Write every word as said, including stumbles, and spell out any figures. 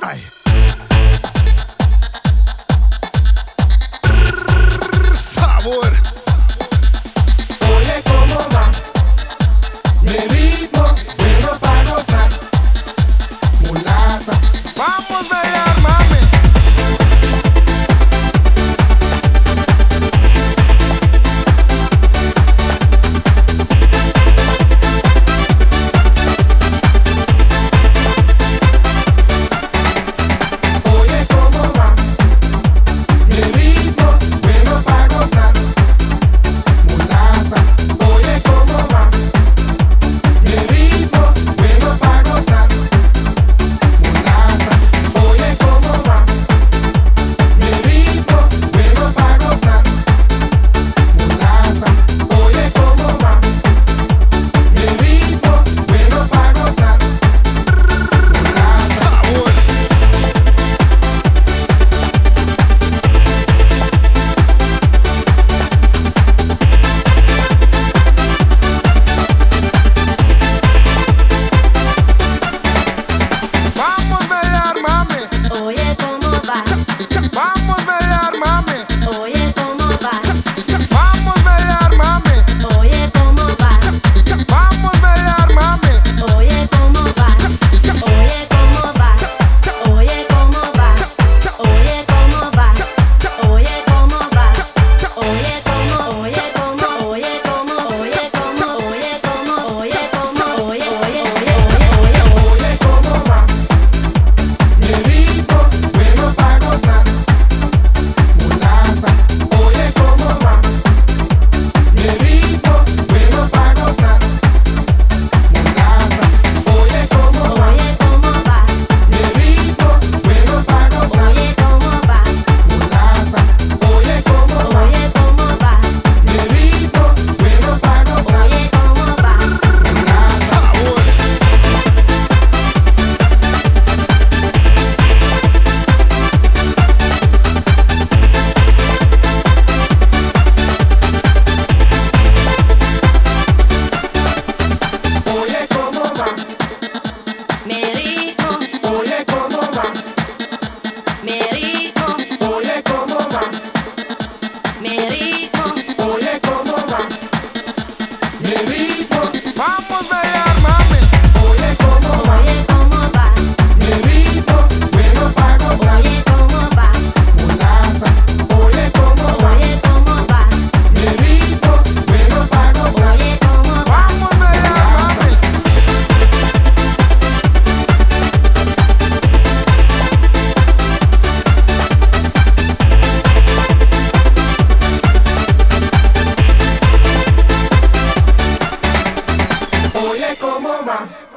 Ay. Sabor. Oye, ¿cómo va? Mi ritmo, bueno para gozar. Mulata. Vamos a bailar, mami. Oye, ¿cómo va? Mi ritmo, bueno para gozar. Mulata. Oye, ¿cómo va? Mi ritmo, bueno para gozar. Mulata. Oye, ¿cómo va? Mi ritmo, bueno para gozar. Mulata. Oye, ¿cómo va? Mi ritmo, bueno para gozar. Mulata. Sabor. Vamos a bailar, mami. Oye, ¿cómo va? Vamos a bailar, mami. Oye, ¿cómo va? Vamos a bailar, mami. Oye, ¿cómo va? Vamos a bailar, mami. Oye, ¿cómo va? Oye, ¿cómo va? Oye, ¿cómo va? Oye, ¿cómo va? Oye, ¿cómo va? Oye, ¿cómo? Oye, ¿cómo? Oye, ¿cómo? Oye, ¿cómo? Oye, ¿cómo? Oye, ¿cómo? Oye, oye, oye, oye, oye. Oye, ¿cómo va? Mi ritmo, bueno para gozar. Mulata. Oye, ¿cómo va? Mi ritmo, bueno para gozar. Mulata. Oye, ¿cómo va? Oye, ¿cómo va? Mi ritmo, bueno para gozar. Oye, ¿cómo va? Mulata. Oye, ¿cómo va? Oye, ¿cómo va? Mi ritmo, bueno para gozar. Oye, ¿cómo va? Mulata. Sabor. Oye, ¿cómo va? Mi ritmo, Oye, ¿cómo va? mi ritmo, Oye, ¿cómo va? mi ritmo. Oye, ¿cómo va? Mi ritmo. Vamos a bailar, mami. Oye, ¿cómo va? Oye, ¿cómo va? Mi ritmo, bueno para gozar. Oye, ¿cómo va? Mulata. Oye, ¿cómo va? Oye, ¿cómo va? Mi ritmo, bueno para gozar. Oye, ¿cómo va? Vamos a bailar, mami. Oye, ¿cómo va?